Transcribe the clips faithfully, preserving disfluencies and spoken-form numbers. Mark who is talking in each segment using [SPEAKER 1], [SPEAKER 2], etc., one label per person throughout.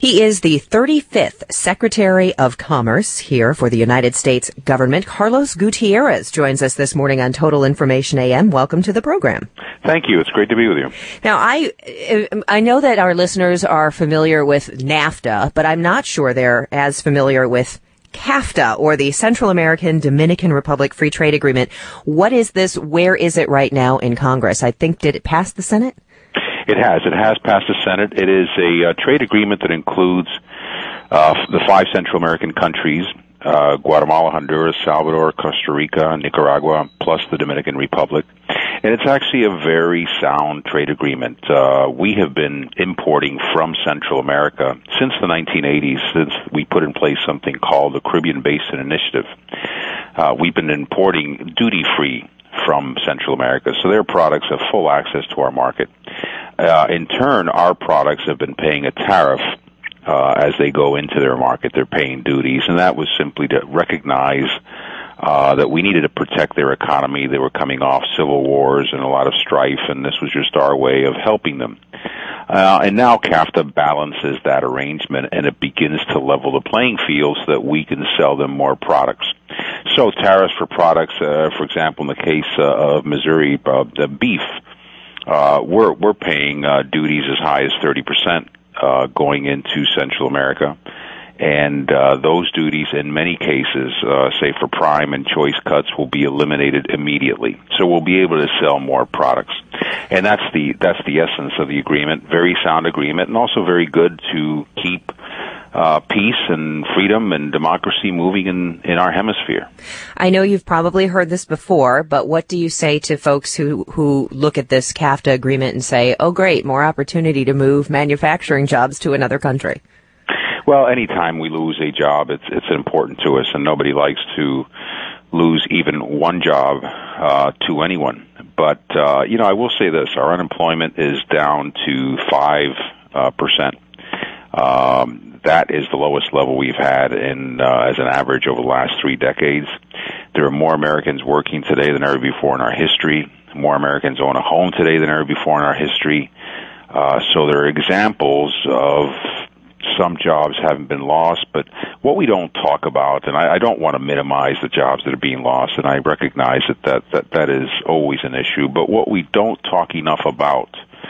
[SPEAKER 1] He is the thirty-fifth Secretary of Commerce here for the United States government. Carlos Gutierrez joins us this morning on Total Information A M. Welcome to the program.
[SPEAKER 2] Thank you. It's great to be with you.
[SPEAKER 1] Now, I I know that our listeners are familiar with NAFTA, but I'm not sure they're as familiar with CAFTA, or the Central American Dominican Republic Free Trade Agreement. What is this? Where is it right now in Congress? I think, did it pass the Senate?
[SPEAKER 2] It has. It has passed the Senate. It is a uh, trade agreement that includes uh, the five Central American countries, uh, Guatemala, Honduras, Salvador, Costa Rica, Nicaragua, plus the Dominican Republic. And it's actually a very sound trade agreement. Uh, we have been importing from Central America since the nineteen eighties, since we put in place something called the Caribbean Basin Initiative. Uh, we've been importing duty-free from Central America, so their products have full access to our market. Uh, in turn, our products have been paying a tariff uh, as they go into their market. They're paying duties, and that was simply to recognize uh, that we needed to protect their economy. They were coming off civil wars and a lot of strife, and this was just our way of helping them. Uh, and now CAFTA balances that arrangement, and it begins to level the playing field so that we can sell them more products. So tariffs for products, uh, for example, in the case uh, of Missouri, uh, the beef, uh, we're we're paying uh, duties as high as thirty percent uh, going into Central America, and uh, those duties, in many cases, uh, say for prime and choice cuts, will be eliminated immediately. So we'll be able to sell more products, and that's the that's the essence of the agreement. Very sound agreement, and also very good to keep Uh, peace and freedom and democracy moving in, in our hemisphere.
[SPEAKER 1] I know you've probably heard this before, but what do you say to folks who, who look at this CAFTA agreement and say, oh, great, more opportunity to move manufacturing jobs to another country?
[SPEAKER 2] Well, anytime we lose a job, it's, it's important to us, and nobody likes to lose even one job uh, to anyone. But, uh, you know, I will say this, our unemployment is down to five percent. Um, that is the lowest level we've had in uh, as an average over the last three decades. There are more Americans working today than ever before in our history. More Americans own a home today than ever before in our history. Uh, so there are examples of some jobs haven't been lost, but what we don't talk about, and I, I don't want to minimize the jobs that are being lost, and I recognize that that, that that is always an issue, but what we don't talk enough about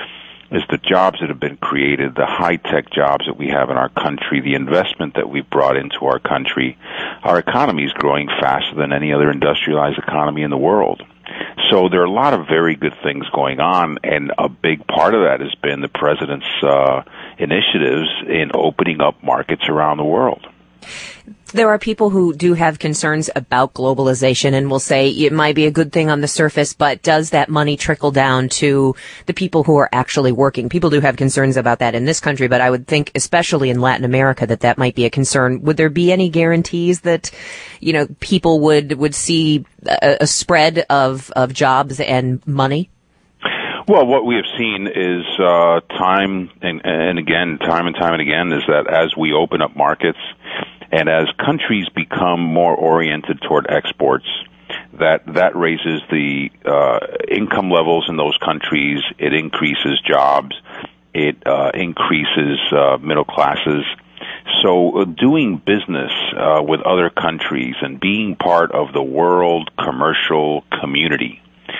[SPEAKER 2] is the jobs that have been created, the high-tech jobs that we have in our country, the investment that we've brought into our country. Our economy is growing faster than any other industrialized economy in the world. So there are a lot of very good things going on, and a big part of that has been the President's uh, initiatives in opening up markets around the world.
[SPEAKER 1] There are people who do have concerns about globalization and will say it might be a good thing on the surface, but does that money trickle down to the people who are actually working? People do have concerns about that in this country, but I would think, especially in Latin America, that that might be a concern. Would there be any guarantees that, you know, people would, would see a, a spread of, of jobs and money?
[SPEAKER 2] Well, what we have seen is uh, time and, and again, time and time and again, is that as we open up markets and as countries become more oriented toward exports, that that raises the uh, income levels in those countries. It increases jobs. It uh, increases uh, middle classes. So uh, doing business uh, with other countries and being part of the world commercial community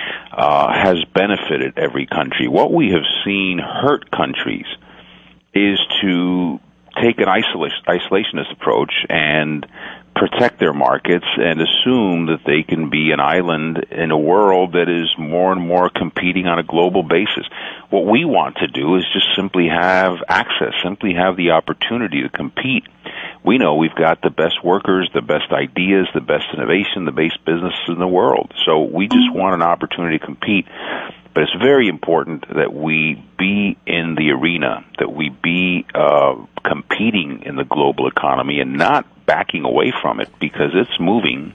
[SPEAKER 2] Uh, has benefited every country. What we have seen hurt countries is to take an isolation, isolationist approach and protect their markets and assume that they can be an island in a world that is more and more competing on a global basis. What we want to do is just simply have access, simply have the opportunity to compete. We know we've got the best workers, the best ideas, the best innovation, the best businesses in the world. So we just want an opportunity to compete. But it's very important that we be in the arena, that we be uh, competing in the global economy and not backing away from it, because it's moving,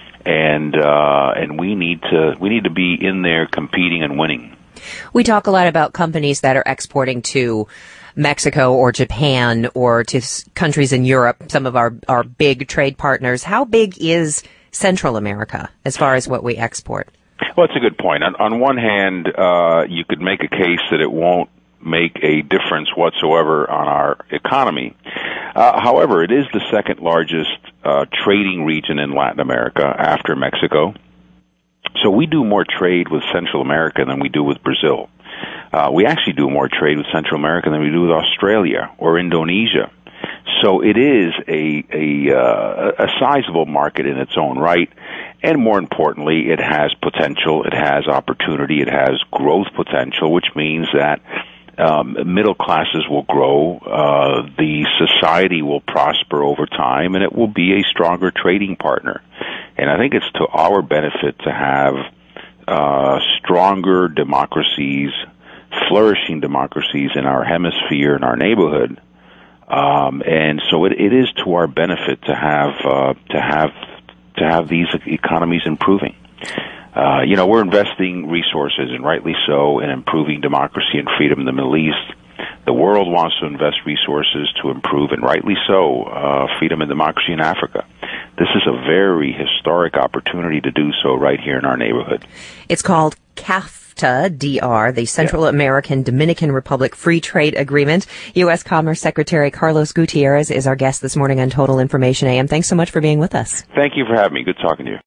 [SPEAKER 2] and uh, and we need to we need to be in there competing and winning.
[SPEAKER 1] We talk a lot about companies that are exporting to Mexico or Japan or to countries in Europe, some of our, our big trade partners. How big is Central America as far as what we export?
[SPEAKER 2] Well, it's a good point. On, on one hand, uh, you could make a case that it won't make a difference whatsoever on our economy. Uh, however, it is the second largest uh, trading region in Latin America after Mexico. So we do more trade with Central America than we do with Brazil. Uh, we actually do more trade with Central America than we do with Australia or Indonesia. So it is a a, uh, a sizable market in its own right, and more importantly, it has potential, it has opportunity, it has growth potential, which means that um, middle classes will grow, uh, the society will prosper over time, and it will be a stronger trading partner. And I think it's to our benefit to have uh, stronger democracies, flourishing democracies in our hemisphere, in our neighborhood. Um, and so it, it is to our benefit to have uh, to have to have these economies improving. Uh, you know, we're investing resources, and rightly so, in improving democracy and freedom in the Middle East. The world wants to invest resources to improve, and rightly so, uh, freedom and democracy in Africa. This is a very historic opportunity to do so right here in our neighborhood.
[SPEAKER 1] It's called CAFTA D R, the Central yeah. American Dominican Republic Free Trade Agreement. U S Commerce Secretary Carlos Gutierrez is our guest this morning on Total Information A M. Thanks so much for being with us.
[SPEAKER 2] Thank you for having me. Good talking to you.